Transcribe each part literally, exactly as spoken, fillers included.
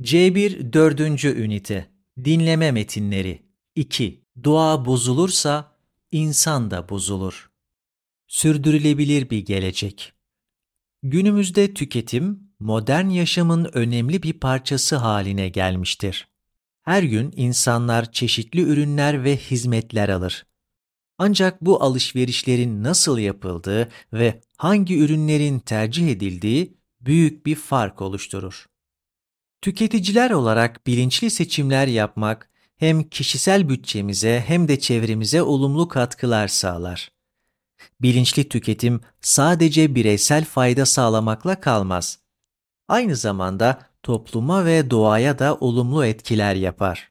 C bir dördüncü Ünite Dinleme Metinleri iki. Doğa bozulursa insan da bozulur. Sürdürülebilir bir gelecek. Günümüzde tüketim, modern yaşamın önemli bir parçası haline gelmiştir. Her gün insanlar çeşitli ürünler ve hizmetler alır. Ancak bu alışverişlerin nasıl yapıldığı ve hangi ürünlerin tercih edildiği büyük bir fark oluşturur. Tüketiciler olarak bilinçli seçimler yapmak hem kişisel bütçemize hem de çevremize olumlu katkılar sağlar. Bilinçli tüketim sadece bireysel fayda sağlamakla kalmaz. Aynı zamanda topluma ve doğaya da olumlu etkiler yapar.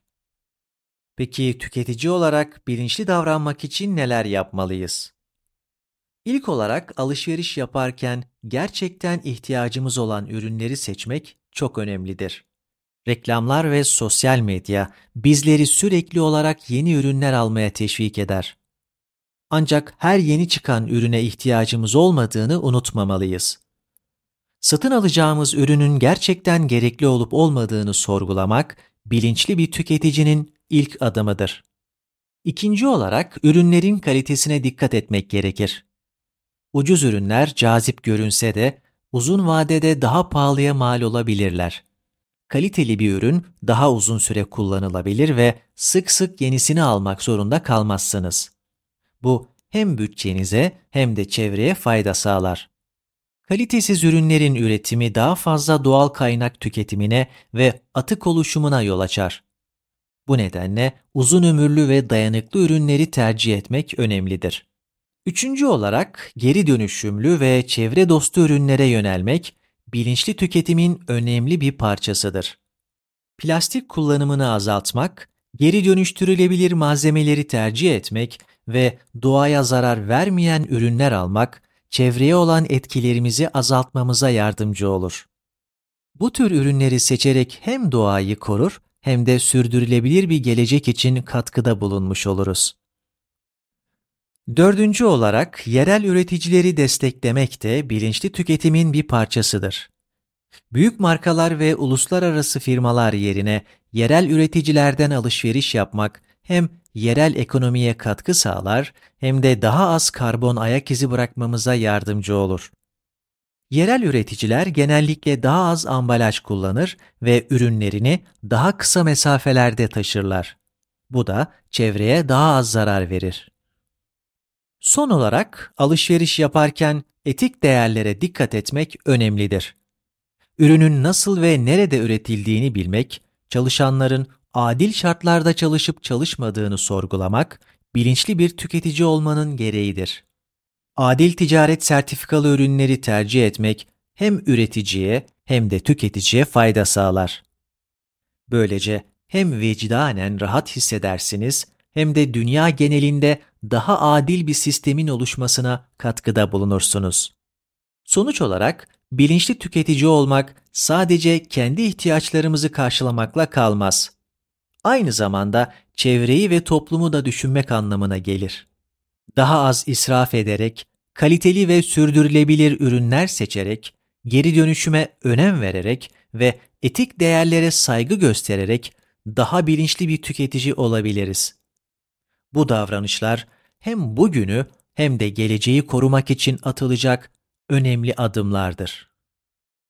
Peki tüketici olarak bilinçli davranmak için neler yapmalıyız? İlk olarak alışveriş yaparken gerçekten ihtiyacımız olan ürünleri seçmek çok önemlidir. Reklamlar ve sosyal medya bizleri sürekli olarak yeni ürünler almaya teşvik eder. Ancak her yeni çıkan ürüne ihtiyacımız olmadığını unutmamalıyız. Satın alacağımız ürünün gerçekten gerekli olup olmadığını sorgulamak, bilinçli bir tüketicinin ilk adımıdır. İkinci olarak ürünlerin kalitesine dikkat etmek gerekir. Ucuz ürünler cazip görünse de uzun vadede daha pahalıya mal olabilirler. Kaliteli bir ürün daha uzun süre kullanılabilir ve sık sık yenisini almak zorunda kalmazsınız. Bu hem bütçenize hem de çevreye fayda sağlar. Kalitesiz ürünlerin üretimi daha fazla doğal kaynak tüketimine ve atık oluşumuna yol açar. Bu nedenle uzun ömürlü ve dayanıklı ürünleri tercih etmek önemlidir. Üçüncü olarak geri dönüşümlü ve çevre dostu ürünlere yönelmek, bilinçli tüketimin önemli bir parçasıdır. Plastik kullanımını azaltmak, geri dönüştürülebilir malzemeleri tercih etmek ve doğaya zarar vermeyen ürünler almak, çevreye olan etkilerimizi azaltmamıza yardımcı olur. Bu tür ürünleri seçerek hem doğayı korur hem de sürdürülebilir bir gelecek için katkıda bulunmuş oluruz. Dördüncü olarak yerel üreticileri desteklemek de bilinçli tüketimin bir parçasıdır. Büyük markalar ve uluslararası firmalar yerine yerel üreticilerden alışveriş yapmak hem yerel ekonomiye katkı sağlar hem de daha az karbon ayak izi bırakmamıza yardımcı olur. Yerel üreticiler genellikle daha az ambalaj kullanır ve ürünlerini daha kısa mesafelerde taşırlar. Bu da çevreye daha az zarar verir. Son olarak alışveriş yaparken etik değerlere dikkat etmek önemlidir. Ürünün nasıl ve nerede üretildiğini bilmek, çalışanların adil şartlarda çalışıp çalışmadığını sorgulamak, bilinçli bir tüketici olmanın gereğidir. Adil ticaret sertifikalı ürünleri tercih etmek hem üreticiye hem de tüketiciye fayda sağlar. Böylece hem vicdanen rahat hissedersiniz hem de dünya genelinde daha adil bir sistemin oluşmasına katkıda bulunursunuz. Sonuç olarak bilinçli tüketici olmak sadece kendi ihtiyaçlarımızı karşılamakla kalmaz. Aynı zamanda çevreyi ve toplumu da düşünmek anlamına gelir. Daha az israf ederek, kaliteli ve sürdürülebilir ürünler seçerek, geri dönüşüme önem vererek ve etik değerlere saygı göstererek daha bilinçli bir tüketici olabiliriz. Bu davranışlar hem bugünü hem de geleceği korumak için atılacak önemli adımlardır.